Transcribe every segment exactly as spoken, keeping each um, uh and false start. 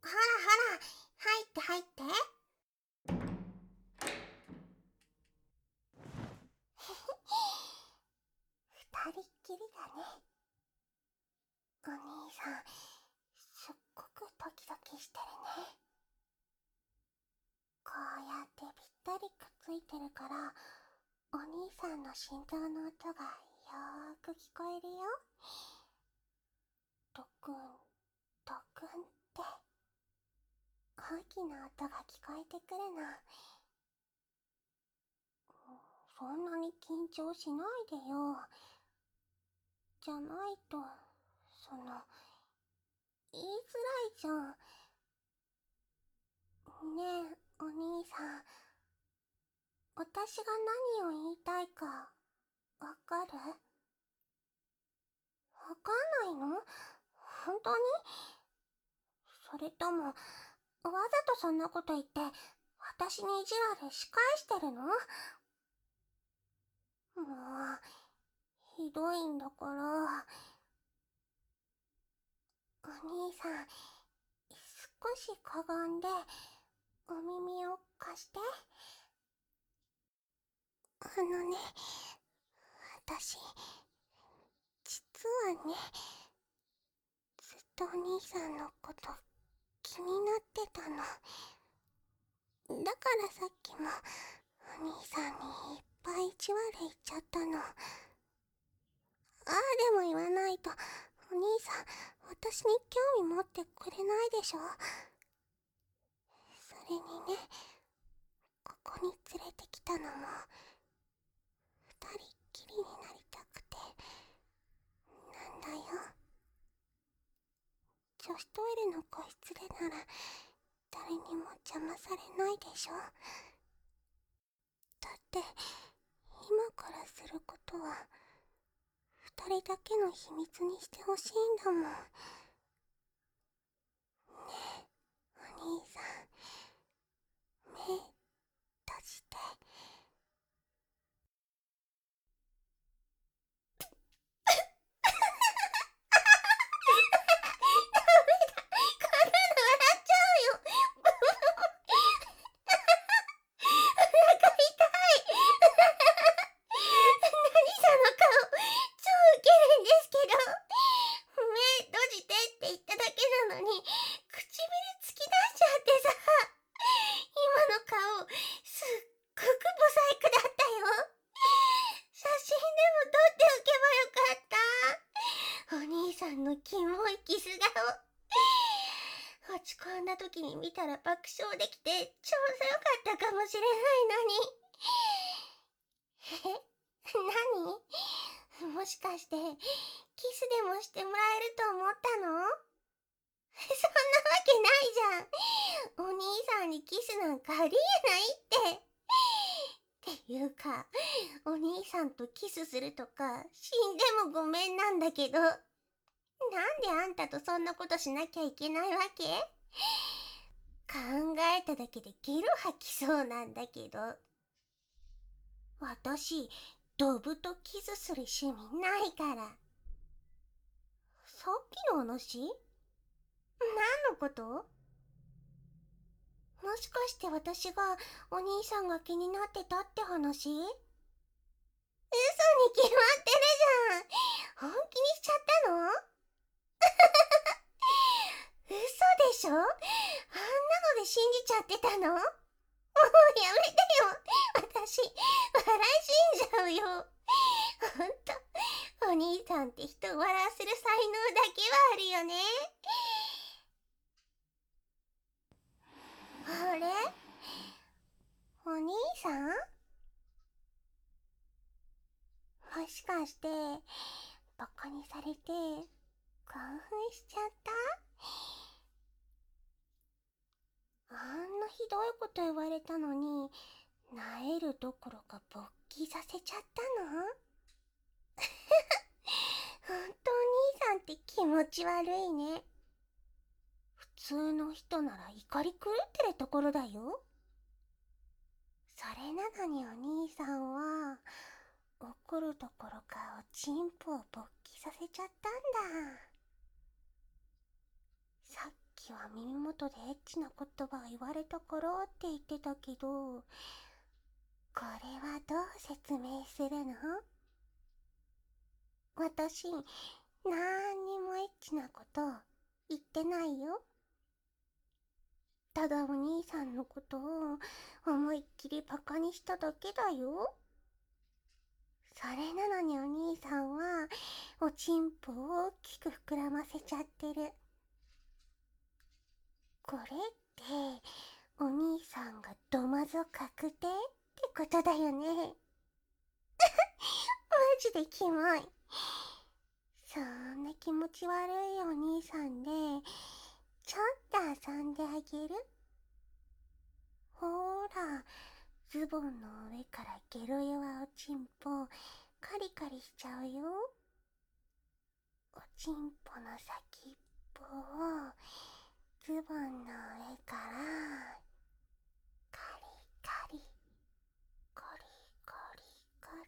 ほらほら、入って入って。二人っきりだね。お兄さん、すっごくドキドキしてるね。こうやってぴったりくっついてるから、お兄さんの心臓の音がよーく聞こえるよ。ドクン、ドクンって、大きな音が聞こえてくるの。そんなに緊張しないでよ。じゃないと、その、言いづらいじゃん。ねえ、お兄さん。私が何を言いたいか、わかる？わかんないの？本当に？それとも、わざとそんなこと言って、私に意地悪仕返してるの？もう、ひどいんだから。お兄さん、少しかがんで、お耳を貸して。あのね、私、実はね、ずっとお兄さんのこと気になってたの。だからさっきもお兄さんにいっぱい意地悪言っちゃったの。ああでも言わないとお兄さん私に興味持ってくれないでしょ。それにね、ここに連れてきたのも二人っきりになりたくてなんだよ。女子トイレの個室でなら誰にも邪魔されないでしょ。だって今からすることは二人だけの秘密にしてほしいんだもん。ねえ、お兄さん、目閉じて。キモいキス顔。落ち込んだ時に見たら爆笑できてちょうどよかったかもしれないのに。え、何？もしかしてキスでもしてもらえると思ったの？そんなわけないじゃん。お兄さんにキスなんかありえないって。っていうか、お兄さんとキスするとか死んでもごめんなんだけど、なんであんたとそんなことしなきゃいけないわけ？考えただけでゲロ吐きそうなんだけど。私、ドブとキスする趣味ないから。さっきの話？何のこと？もしかして私がお兄さんが気になってたって話？嘘に決まってるじゃん。本気にしちゃったの？嘘でしょ？あんなので信じちゃってたの？もうやめてよ。私、笑い死んじゃうよ。ほんと、お兄さんって人を笑わせる才能だけはあるよね。あれ？お兄さん？もしかして、バカにされて、興奮しちゃった？あんなひどいこと言われたのに、なえるどころか勃起させちゃったの？ほんとお兄さんって気持ち悪いね。普通の人なら怒り狂ってるところだよ。それなのにお兄さんは怒るどころかおちんぽを勃起させちゃったんだ。さっききは耳元でエッチな言葉を言われたからって言ってたけど、これはどう説明するの？私、なーにもエッチなこと言ってないよ。ただお兄さんのことを思いっきりバカにしただけだよ。それなのにお兄さんはおちんぽを大きく膨らませちゃってる。これってお兄さんがどまぞ確定ってことだよね。マジでキモい。そんな気持ち悪いお兄さんでちょっと遊んであげる。ほーら、ズボンの上からゲロ弱おちんぽカリカリしちゃうよ。おちんぽの先っぽをズボンの上からカリカリコリコリコリ。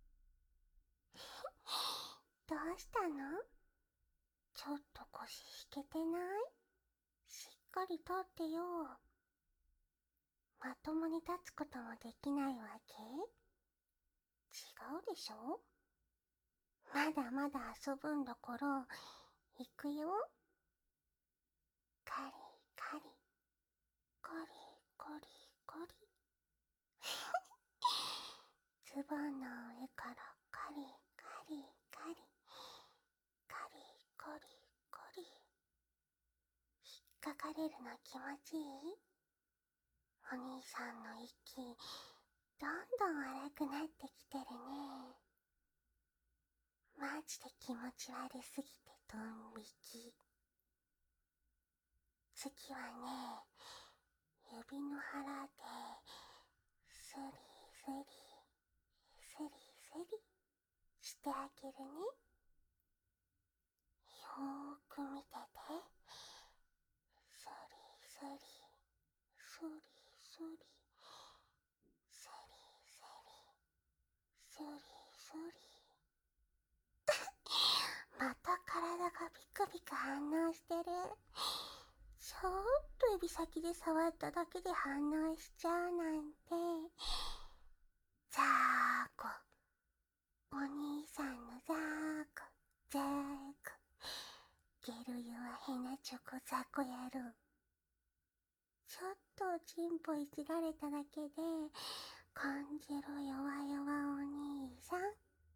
どうしたの？ちょっと腰引けてない？しっかり立ってよ。まともに立つこともできないわけ？違うでしょ？まだまだ遊ぶんだから、行くよ。カリカリ、コリコリコリ。ズボンの上からカリカリカリ、カリコリコリ。引っかかれるの気持ちいい？お兄さんの息、どんどん荒くなってきてるね。マジで気持ち悪すぎてドン引き。次はね、指の腹でスリスリスリスリしてあげるね。よーく見てて。スリスリスリスリスリスリスリスリ。また体がビクビク反応してる。ちょっと指先で触っただけで反応しちゃうなんて。ザーコ、お兄さんのザーコ、ザーコ、ゲルユはヘナチョコザコやる。ちょっとおちんぽいじられただけで感じろ弱々お兄さん。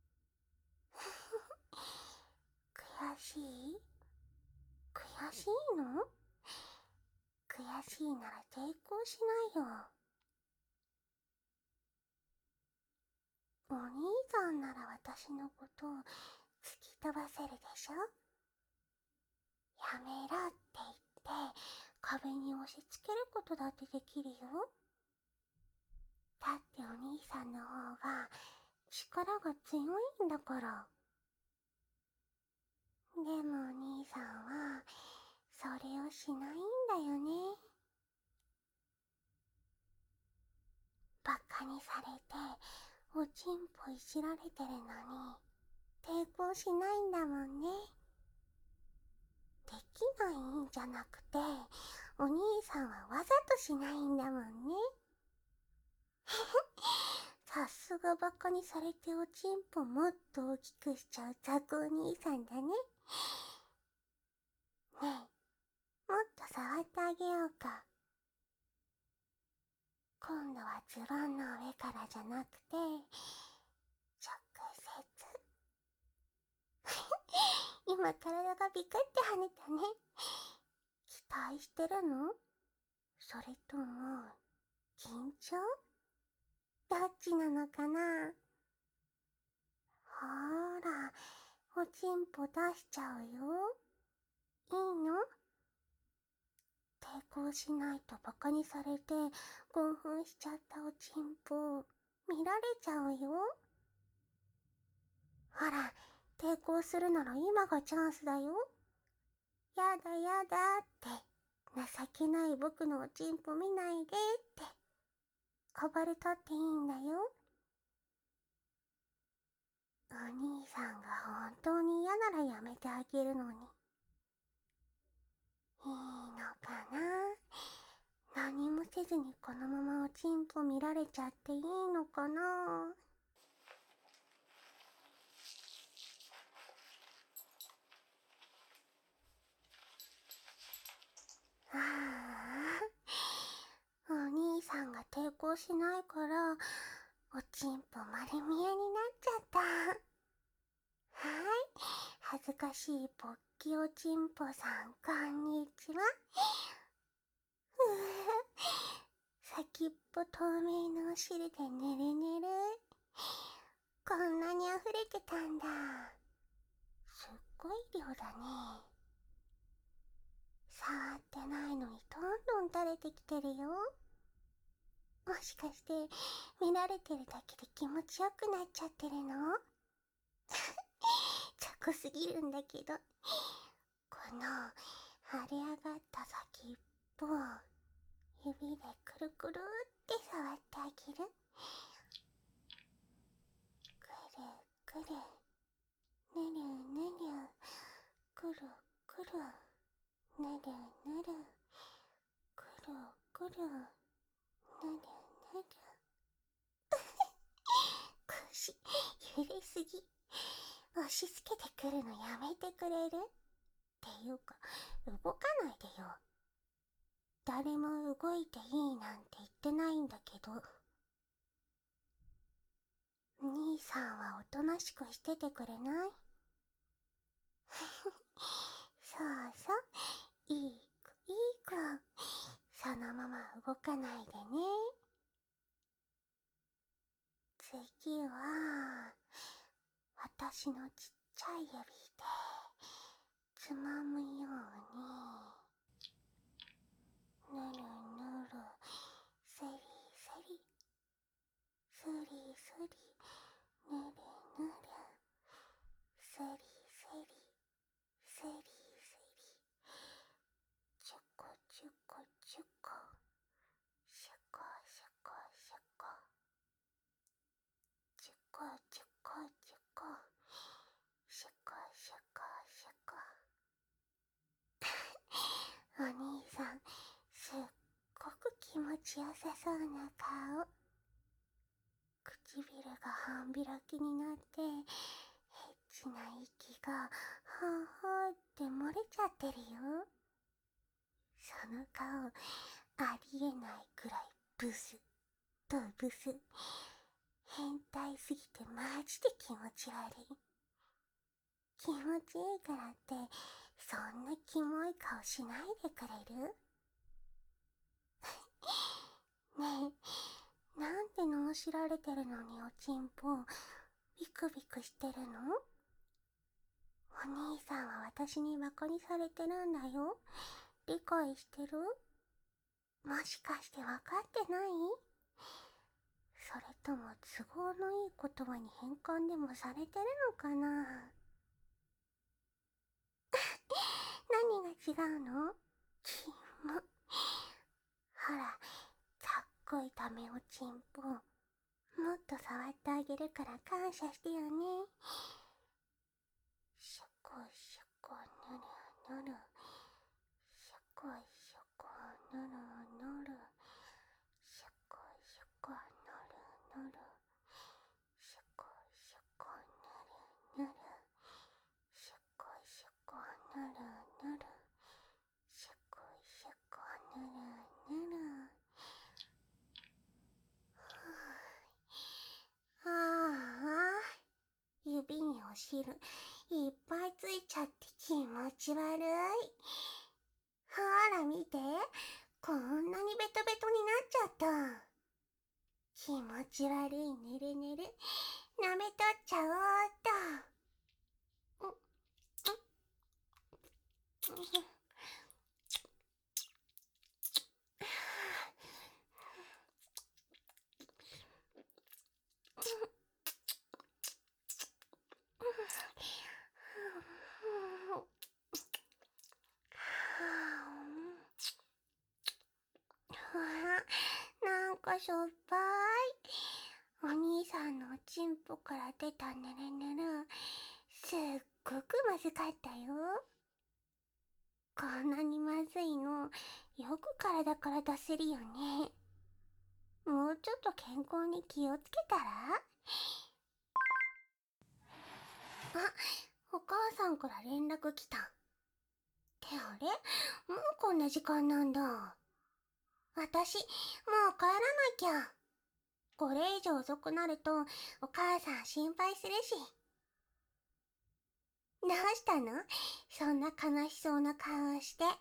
悔しい？悔しいの？悔しいなら抵抗しないよ。お兄さんなら私のことを突き飛ばせるでしょ？やめろって言って壁に押し付けることだってできるよ。だってお兄さんの方が力が強いんだから。でもお兄さんはそれをしないんだよね。バカにされておちんぽいじられてるのに抵抗しないんだもんね。できないんじゃなくて、お兄さんはわざとしないんだもんね。さすがバカにされておちんぽもっと大きくしちゃうザコお兄さんだね。ねえ、もっと触ってあげようか。今度はズボンの上からじゃなくて、直接。今体がビクって跳ねたね。期待してるの？それとも、緊張？どっちなのかな？ほーら、おちんぽ出しちゃうよ。いいの？抵抗しないとバカにされて興奮しちゃったおちんぽ見られちゃうよ。ほら、抵抗するなら今がチャンスだよ。やだやだって情けない僕のおちんぽ見ないでってこぼれとっていいんだよ。お兄さんが本当に嫌ならやめてあげるのに。いいの、 な。何もせずにこのままおちんぽ見られちゃっていいのかな。ああ、お兄さんが抵抗しないからおちんぽ丸見えになっちゃった。はい、恥ずかしいポッキおちんぽさん、こんにちは。ふぅ、先っぽ透明のお汁でぬるぬる。こんなに溢れてたんだ。すっごい量だね。触ってないのにどんどん垂れてきてるよ。もしかして見られてるだけで気持ちよくなっちゃってるの？チョコすぎるんだけど。この腫れ上がった先っぽを指でくるくるって触ってあげる。くるくる、ぬるぬる、くるくる、ぬるぬる、くるくる、ぬるぬる。腰揺れすぎ。押し付けてくるのやめてくれる？っていうか、動かないでよ。誰も動いていいなんて言ってないんだけど。兄さんはおとなしくしててくれない？そうそう、いい子いい子。そのまま動かないでね。次は私のちっちゃい指でつまむようにぬるぬる、せりせり、すりすり、ぬるぬる、せりせり、せりせり、ちゅこちゅこちゅこ、しゅこしゅこしゅこ、ちゅこちゅこちゅこ、しゅこしゅこしゅこ。お兄さん、すっごく気持ちよさそうな顔。唇が半開きになってエッチな息がはぁはぁって漏れちゃってるよ。その顔ありえないくらいブスとブス。変態すぎてマジで気持ち悪い。気持ちいいからってそんなキモい顔しないでくれる？ねえ、なんでのしられてるのにおちんぽビクビクしてるの？お兄さんは私にバカにされてるんだよ。理解してる？もしかしてわかってない？それとも都合のいい言葉に変換でもされてるのかな？何が違うの？キモ。ほら、かっこいいためおちんぽ。もっと触ってあげるから感謝してよね。しょこしょこぬるぬる。しょこしょこぬるぬる。しょこしょこぬるぬる。しょこしょこぬるぬる。しょこしょこぬるぬる。しょこしょこぬるぬる。はあ、指にお汁いっぱいついちゃって気持ち悪い。ほら見て、こんなにベトベトになっちゃった。気持ち悪いねるねる、舐めとっちゃおうっと。うんうんなんかしょっぱい。お兄さんのおちんぽから出たぬるぬる、すっごくまずかったよ。こんなにまずいのよく体から出せるよね。もうちょっと健康に気をつけたら？あ、お母さんから連絡来た。ってあれ？もうこんな時間なんだ。私、もう帰らなきゃ。これ以上遅くなるとお母さん心配するし。どうしたの？そんな悲しそうな顔をして。え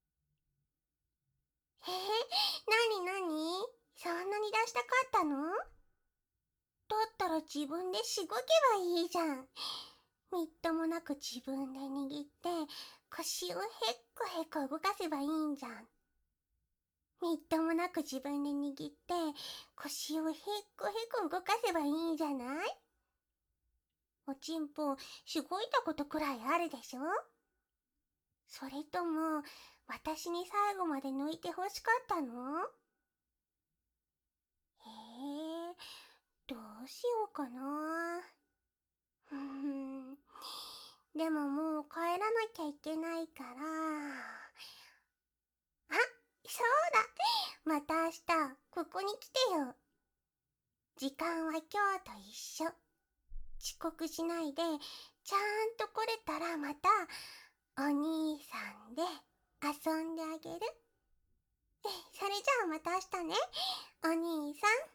ー、なになに？そんなに出したかったの？だったら自分でしごけばいいじゃん。みっともなく自分で握って腰をへっこへっこ動かせばいいんじゃん。みっともなく自分で握って腰をへっこへっこ動かせばいいじゃない？おちんぽしごいたことくらいあるでしょ？それとも私に最後まで抜いてほしかったの？へえ、どうしようかな。ふーん。でももう帰らなきゃいけないから。あ、そうだ。また明日、ここに来てよ。時間は今日と一緒。遅刻しないで、ちゃんと来れたらまた、お兄さんで遊んであげる。それじゃあまた明日ね、お兄さん。